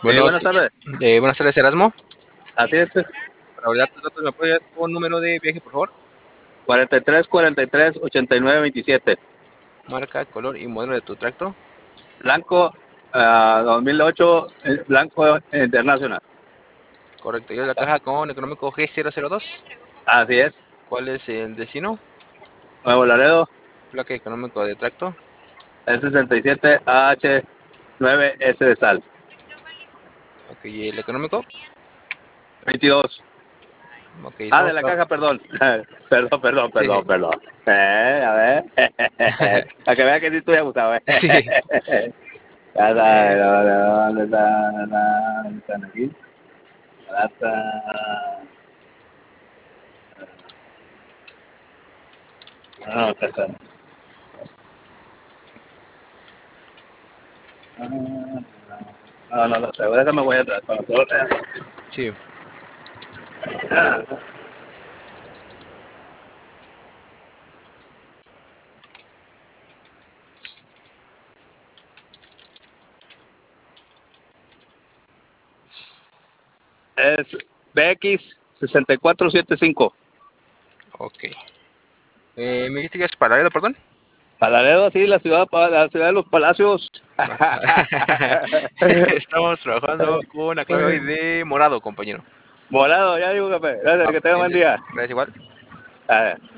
Buenos, Buenas tardes. buenas tardes, Erasmo. Así es. Para validar tus datos, ¿me puedes dar un número de viaje, por favor? 43, 43, 89, 27. Marca, color y modelo de tu tractor. Blanco, 2008, blanco internacional. Correcto. Y es la caja con económico G002. Así es. ¿Cuál es el destino? Nuevo Laredo, Placa económico de tractor. el 67 AH9S de sal. Ok, ¿y el económico? 22. Ok, Ah, de estamos la trabajando. caja, perdón. Perdón, perdón, Sí, perdón, perdón. A ver. Para que vea que sí estoy abusado. sí. Ya está, Eh, ¿dónde está? ¿Dónde están aquí? Data. No, acá está. No, sé, déjame voy atrás. Cuando todo vea. sí. Es BX 6475. Ok. ¿Me dijiste que es para Laredo, perdón? Palaredo, sí, la ciudad de los palacios. Estamos trabajando con la clave hoy de morado, compañero. Morado, ya digo, café. Gracias, Va, que tenga buen día. gracias igual. A ver.